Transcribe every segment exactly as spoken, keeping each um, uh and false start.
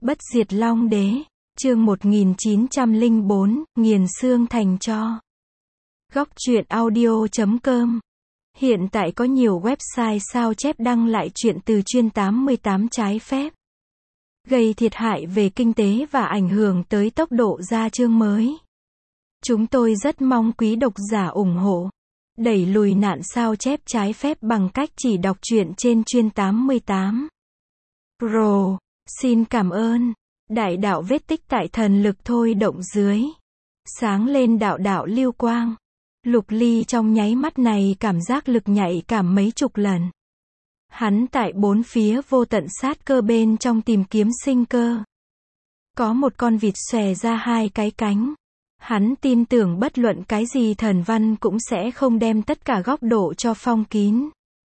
Bất diệt Long Đế, chương một nghìn chín trăm lẻ bốn, nghiền xương thành tro. Góc truyện audio chấm com. Hiện tại có nhiều website sao chép đăng lại truyện từ chuyên tám mươi tám trái phép, gây thiệt hại về kinh tế và ảnh hưởng tới tốc độ ra chương mới. Chúng tôi rất mong quý độc giả ủng hộ, đẩy lùi nạn sao chép trái phép bằng cách chỉ đọc truyện trên chuyên tám mươi tám. Pro, xin cảm ơn. Đại đạo vết tích tại thần lực thôi động dưới. Sáng lên đạo đạo lưu quang. Lục Ly trong nháy mắt này cảm giác lực nhạy cảm mấy chục lần. Hắn tại bốn phía vô tận sát cơ bên trong tìm kiếm sinh cơ. Có một con vịt xòe ra hai cái cánh. Hắn tin tưởng bất luận cái gì thần văn cũng sẽ không đem tất cả góc độ cho phong kín.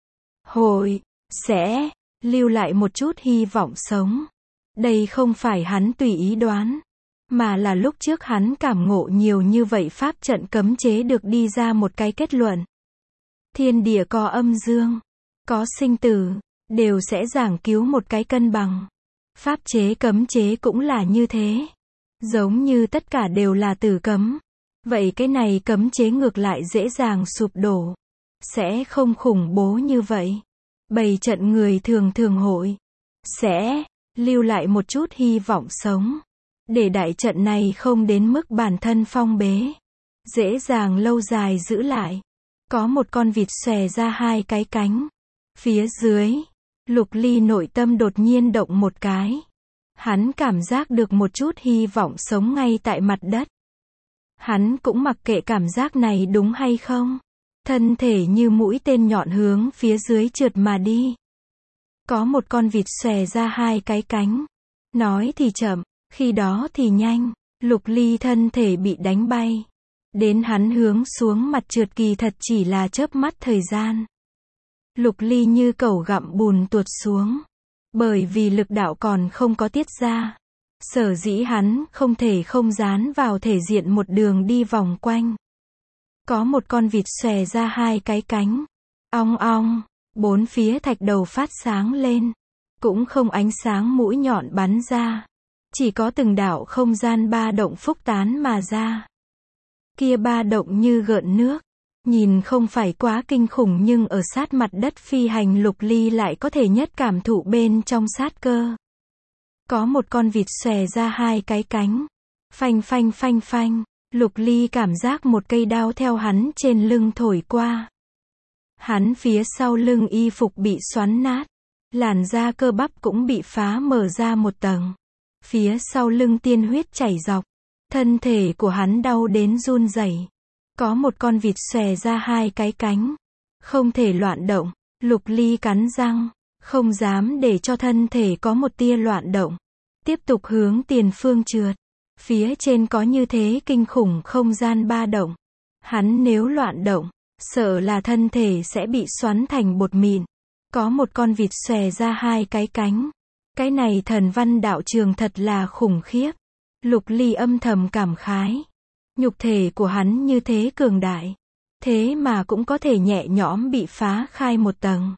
Hội, sẽ, lưu lại một chút hy vọng sống. Đây không phải hắn tùy ý đoán, mà là lúc trước hắn cảm ngộ nhiều như vậy pháp trận cấm chế được đi ra một cái kết luận. Thiên địa có âm dương, có sinh tử, đều sẽ giảng cứu một cái cân bằng. Pháp chế cấm chế cũng là như thế. Giống như tất cả đều là tử cấm. Vậy cái này cấm chế ngược lại dễ dàng sụp đổ. Sẽ không khủng bố như vậy. Bày trận người thường thường hội. Sẽ lưu lại một chút hy vọng sống. Để đại trận này không đến mức bản thân phong bế. Dễ dàng lâu dài giữ lại. Có một con vịt xòe ra hai cái cánh. Phía dưới, Lục Ly nội tâm đột nhiên động một cái. Hắn cảm giác được một chút hy vọng sống ngay tại mặt đất. Hắn cũng mặc kệ cảm giác này đúng hay không. Thân thể như mũi tên nhọn hướng phía dưới trượt mà đi. Có một con vịt xòe ra hai cái cánh. Nói thì chậm, khi đó thì nhanh. Lục Ly thân thể bị đánh bay. Đến hắn hướng xuống mặt trượt kỳ thật chỉ là chớp mắt thời gian. Lục Ly như cẩu gặm bùn tuột xuống. Bởi vì lực đạo còn không có tiết ra. Sở dĩ hắn không thể không dán vào thể diện một đường đi vòng quanh. Có một con vịt xòe ra hai cái cánh. Ong ong, bốn phía thạch đầu phát sáng lên. Cũng không ánh sáng mũi nhọn bắn ra. Chỉ có từng đạo không gian ba động phúc tán mà ra. Kia ba động như gợn nước. Nhìn không phải quá kinh khủng nhưng ở sát mặt đất phi hành Lục Ly lại có thể nhất cảm thụ bên trong sát cơ. Có một con vịt xòe ra hai cái cánh. Phanh phanh phanh phanh. Lục Ly cảm giác một cây đao theo hắn trên lưng thổi qua. Hắn phía sau lưng y phục bị xoắn nát. Làn da cơ bắp cũng bị phá mở ra một tầng. Phía sau lưng tiên huyết chảy dọc. Thân thể của hắn đau đến run rẩy. Có một con vịt xòe ra hai cái cánh. Không thể loạn động. Lục Ly cắn răng. Không dám để cho thân thể có một tia loạn động. Tiếp tục hướng tiền phương trượt. Phía trên có như thế kinh khủng không gian ba động. Hắn nếu loạn động, sợ là thân thể sẽ bị xoắn thành bột mịn. Có một con vịt xòe ra hai cái cánh. Cái này thần văn đạo trường thật là khủng khiếp. Lục Ly âm thầm cảm khái. Nhục thể của hắn như thế cường đại. Thế mà cũng có thể nhẹ nhõm bị phá khai một tầng.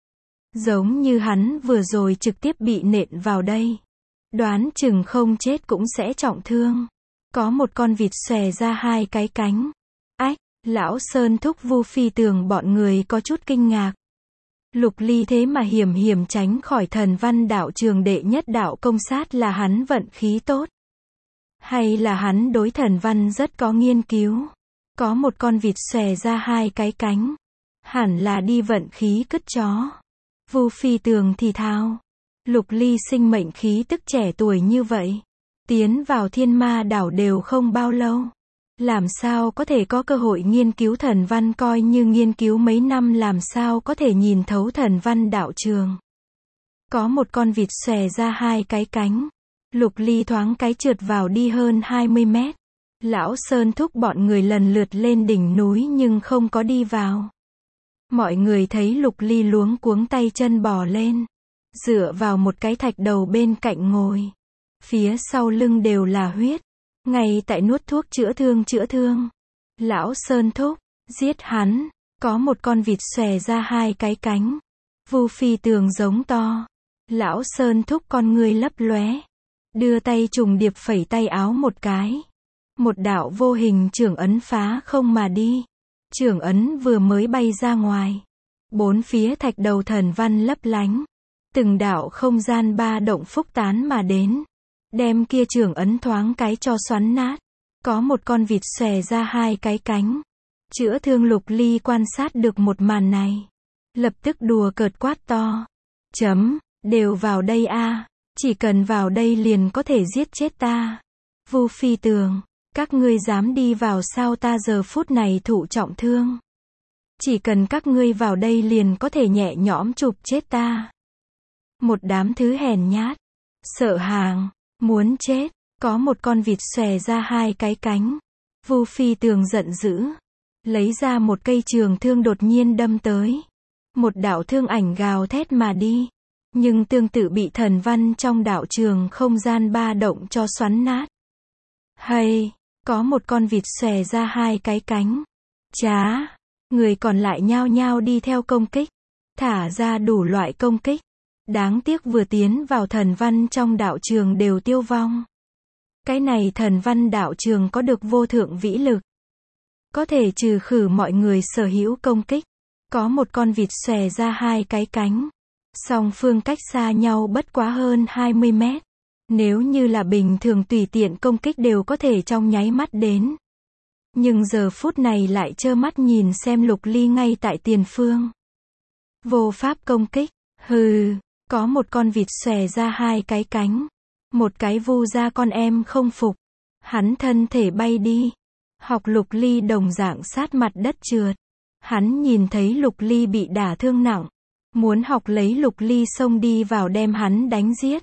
Giống như hắn vừa rồi trực tiếp bị nện vào đây. Đoán chừng không chết cũng sẽ trọng thương. Có một con vịt xòe ra hai cái cánh. Ách, lão Sơn thúc Vu Phi Tường bọn người có chút kinh ngạc. Lục Ly thế mà hiểm hiểm tránh khỏi thần văn đạo trường đệ nhất đạo công sát là hắn vận khí tốt. Hay là hắn đối thần văn rất có nghiên cứu. Có một con vịt xòe ra hai cái cánh. Hẳn là đi vận khí cứt chó. Vu Phi Tường thì thào. Lục Ly sinh mệnh khí tức trẻ tuổi như vậy. Tiến vào thiên ma đảo đều không bao lâu. Làm sao có thể có cơ hội nghiên cứu thần văn, coi như nghiên cứu mấy năm làm sao có thể nhìn thấu thần văn đạo trường. Có một con vịt xòe ra hai cái cánh. Lục Ly thoáng cái trượt vào đi hơn hai mươi mét. Lão Sơn thúc bọn người lần lượt lên đỉnh núi nhưng không có đi vào. Mọi người thấy Lục Ly luống cuống tay chân bò lên. Dựa vào một cái thạch đầu bên cạnh ngồi. Phía sau lưng đều là huyết. Ngay tại nuốt thuốc chữa thương chữa thương. Lão Sơn thúc, giết hắn. Có một con vịt xòe ra hai cái cánh. Vu Phi Tường giống to. Lão Sơn thúc con người lấp lóe. Đưa tay trùng điệp phẩy tay áo một cái. Một đạo vô hình chưởng ấn phá không mà đi. Chưởng ấn vừa mới bay ra ngoài. Bốn phía thạch đầu thần văn lấp lánh. Từng đạo không gian ba động phúc tán mà đến. Đem kia chưởng ấn thoáng cái cho xoắn nát. Có một con vịt xòe ra hai cái cánh. Chữa thương Lục Ly quan sát được một màn này. Lập tức đùa cợt quát to. Chấm, đều vào đây a, chỉ cần vào đây liền có thể giết chết ta. Vu Phi Tường, các ngươi dám đi vào sao, ta giờ phút này thụ trọng thương. Chỉ cần các ngươi vào đây liền có thể nhẹ nhõm chụp chết ta. Một đám thứ hèn nhát, sợ hàng, muốn chết. Có một con vịt xòe ra hai cái cánh. Vu Phi Tường giận dữ, lấy ra một cây trường thương đột nhiên đâm tới. Một đạo thương ảnh gào thét mà đi. Nhưng tương tự bị thần văn trong đạo trường không gian ba động cho xoắn nát. Hay, có một con vịt xòe ra hai cái cánh. Chá, người còn lại nhao nhao đi theo công kích. Thả ra đủ loại công kích. Đáng tiếc vừa tiến vào thần văn trong đạo trường đều tiêu vong. Cái này thần văn đạo trường có được vô thượng vĩ lực. Có thể trừ khử mọi người sở hữu công kích. Có một con vịt xòe ra hai cái cánh. Song phương cách xa nhau bất quá hơn hai mươi mét. Nếu như là bình thường tùy tiện công kích đều có thể trong nháy mắt đến. Nhưng giờ phút này lại trơ mắt nhìn xem Lục Ly ngay tại tiền phương. Vô pháp công kích. Hừ, có một con vịt xòe ra hai cái cánh. Một cái vu ra con em không phục. Hắn thân thể bay đi. Học Lục Ly đồng dạng sát mặt đất trượt. Hắn nhìn thấy Lục Ly bị đả thương nặng. Muốn học lấy Lục Ly xông đi vào đem hắn đánh giết.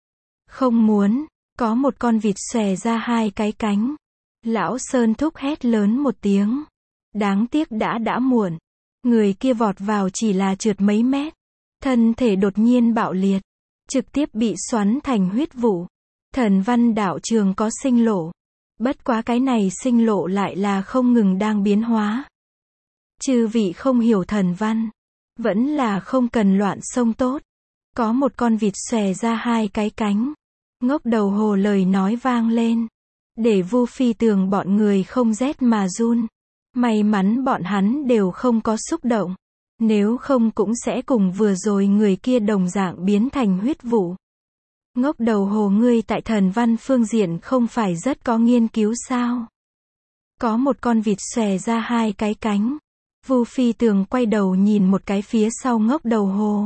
Không muốn. Có một con vịt xòe ra hai cái cánh. Lão Sơn Thúc hét lớn một tiếng. Đáng tiếc đã đã muộn. Người kia vọt vào chỉ là trượt mấy mét. Thân thể đột nhiên bạo liệt. Trực tiếp bị xoắn thành huyết vụ. Thần văn đạo trường có sinh lộ. Bất quá cái này sinh lộ lại là không ngừng đang biến hóa. Chư vị không hiểu thần văn. Vẫn là không cần loạn xông tốt. Có một con vịt xòe ra hai cái cánh. Ngốc đầu hồ lời nói vang lên. Để Vu Phi Tường bọn người không rét mà run. May mắn bọn hắn đều không có xúc động. Nếu không cũng sẽ cùng vừa rồi người kia đồng dạng biến thành huyết vụ. Ngốc đầu hồ, ngươi tại thần văn phương diện không phải rất có nghiên cứu sao? Có một con vịt xòe ra hai cái cánh. Vu Phi Tường quay đầu nhìn một cái phía sau ngốc đầu hồ.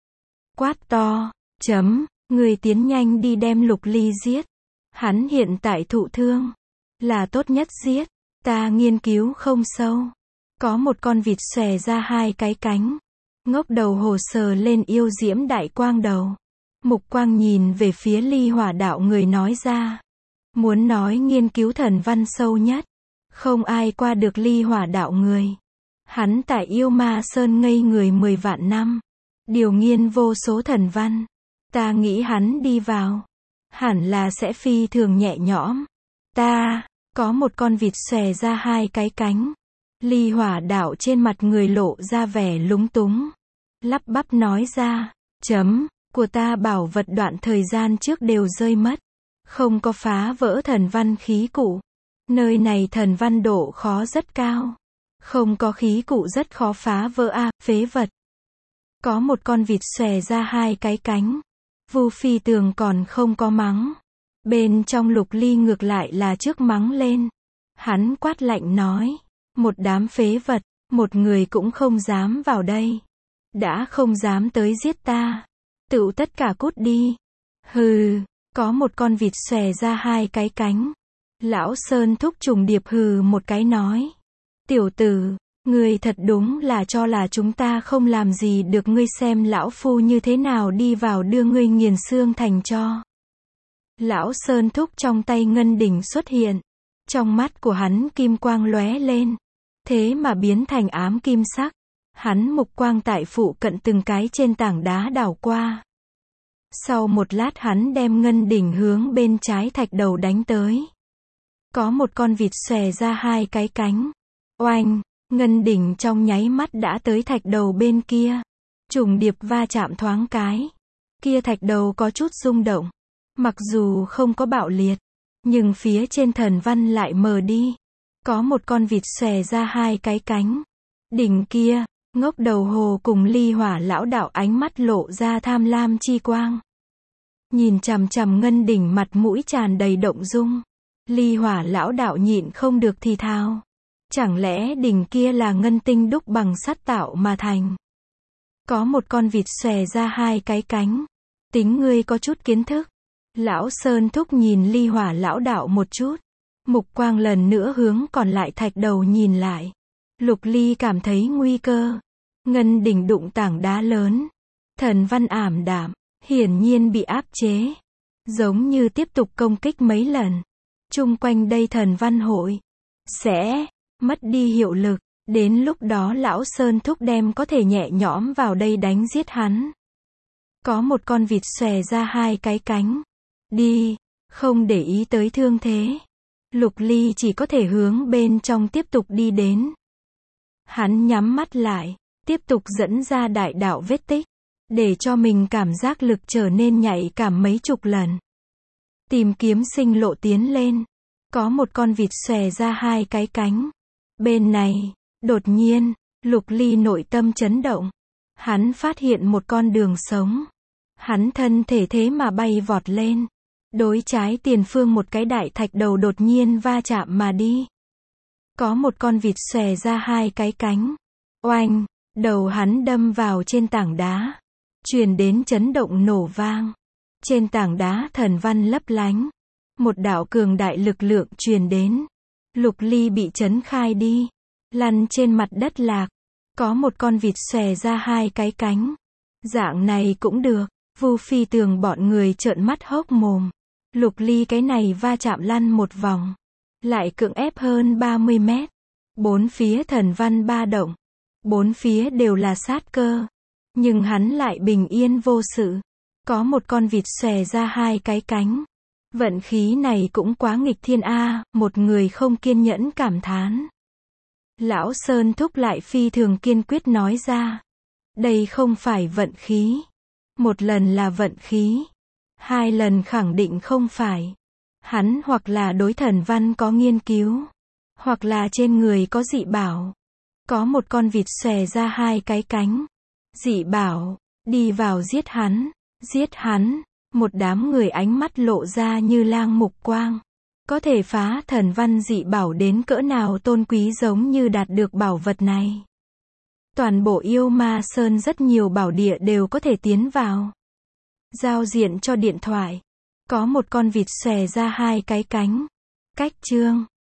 Quát to, chấm, người tiến nhanh đi đem Lục Ly giết. Hắn hiện tại thụ thương. Là tốt nhất giết. Ta nghiên cứu không sâu. Có một con vịt xòe ra hai cái cánh. Ngốc đầu hồ sờ lên yêu diễm đại quang đầu. Mục quang nhìn về phía Ly Hỏa đạo người nói ra. Muốn nói nghiên cứu thần văn sâu nhất. Không ai qua được Ly Hỏa đạo người. Hắn tại Yêu Ma Sơn ngây người mười vạn năm. Điều nghiên vô số thần văn. Ta nghĩ hắn đi vào. Hẳn là sẽ phi thường nhẹ nhõm. Ta, có một con vịt xòe ra hai cái cánh. Ly Hỏa đạo trên mặt người lộ ra vẻ lúng túng. Lắp bắp nói ra, chấm, của ta bảo vật đoạn thời gian trước đều rơi mất. Không có phá vỡ thần văn khí cụ. Nơi này thần văn độ khó rất cao. Không có khí cụ rất khó phá vỡ a, phế vật. Có một con vịt xòe ra hai cái cánh. Vu Phi Tường còn không có mắng. Bên trong Lục Ly ngược lại là trước mắng lên. Hắn quát lạnh nói. Một đám phế vật, một người cũng không dám vào đây. Đã không dám tới giết ta. Tựu tất cả cút đi. Hừ, có một con vịt xòe ra hai cái cánh. Lão Sơn Thúc trùng điệp hừ một cái nói. Tiểu tử, ngươi thật đúng là cho là chúng ta không làm gì được, ngươi xem lão phu như thế nào đi vào đưa ngươi nghiền xương thành tro. Lão Sơn Thúc trong tay ngân đỉnh xuất hiện. Trong mắt của hắn kim quang lóe lên. Thế mà biến thành ám kim sắc. Hắn mục quang tại phụ cận từng cái trên tảng đá đảo qua. Sau một lát hắn đem ngân đỉnh hướng bên trái thạch đầu đánh tới. Có một con vịt xòe ra hai cái cánh. Oanh, ngân đỉnh trong nháy mắt đã tới thạch đầu bên kia. Trùng điệp va chạm thoáng cái. Kia thạch đầu có chút rung động. Mặc dù không có bạo liệt, nhưng phía trên thần văn lại mờ đi. Có một con vịt xòe ra hai cái cánh. Đỉnh kia, ngốc đầu hồ cùng Ly Hỏa lão đạo ánh mắt lộ ra tham lam chi quang. Nhìn chằm chằm ngân đỉnh, mặt mũi tràn đầy động dung. Ly Hỏa lão đạo nhịn không được thì thào. Chẳng lẽ đỉnh kia là ngân tinh đúc bằng sắt tạo mà thành? Có một con vịt xòe ra hai cái cánh. Tính ngươi có chút kiến thức. Lão Sơn Thúc nhìn Ly Hỏa lão đạo một chút. Mục quang lần nữa hướng còn lại thạch đầu nhìn lại. Lục Ly cảm thấy nguy cơ. Ngân đỉnh đụng tảng đá lớn. Thần văn ảm đạm, hiển nhiên bị áp chế. Giống như tiếp tục công kích mấy lần. Chung quanh đây thần văn hội sẽ mất đi hiệu lực. Đến lúc đó lão Sơn Thúc đem có thể nhẹ nhõm vào đây đánh giết hắn. Có một con vịt xòe ra hai cái cánh. Đi, không để ý tới thương thế. Lục Ly chỉ có thể hướng bên trong tiếp tục đi đến. Hắn nhắm mắt lại, tiếp tục dẫn ra đại đạo vết tích, để cho mình cảm giác lực trở nên nhạy cảm mấy chục lần. Tìm kiếm sinh lộ tiến lên. Có một con vịt xòe ra hai cái cánh. Bên này, đột nhiên, Lục Ly nội tâm chấn động. Hắn phát hiện một con đường sống. Hắn thân thể thế mà bay vọt lên. Đối trái tiền phương một cái đại thạch đầu đột nhiên va chạm mà đi. Có một con vịt xòe ra hai cái cánh. Oanh, đầu hắn đâm vào trên tảng đá. Truyền đến chấn động nổ vang. Trên tảng đá thần văn lấp lánh. Một đạo cường đại lực lượng truyền đến. Lục Ly bị chấn khai đi. Lăn trên mặt đất lạc. Có một con vịt xòe ra hai cái cánh. Dạng này cũng được. Vu Phi Tường bọn người trợn mắt hốc mồm. Lục Ly cái này va chạm lăn một vòng. Lại cưỡng ép hơn ba mươi mét. Bốn phía thần văn ba động. Bốn phía đều là sát cơ. Nhưng hắn lại bình yên vô sự. Có một con vịt xòe ra hai cái cánh. Vận khí này cũng quá nghịch thiên a, một người không kiên nhẫn cảm thán. Lão Sơn Thúc lại phi thường kiên quyết nói ra. Đây không phải vận khí. Một lần là vận khí. Hai lần khẳng định không phải. Hắn hoặc là đối thần văn có nghiên cứu. Hoặc là trên người có dị bảo. Có một con vịt xòe ra hai cái cánh. Dị bảo, đi vào giết hắn. Giết hắn. Một đám người ánh mắt lộ ra như lang mục quang. Có thể phá thần văn dị bảo đến cỡ nào tôn quý giống như đạt được bảo vật này. Toàn bộ Yêu Ma Sơn rất nhiều bảo địa đều có thể tiến vào. Giao diện cho điện thoại. Có một con vịt xòe ra hai cái cánh. Cách chương.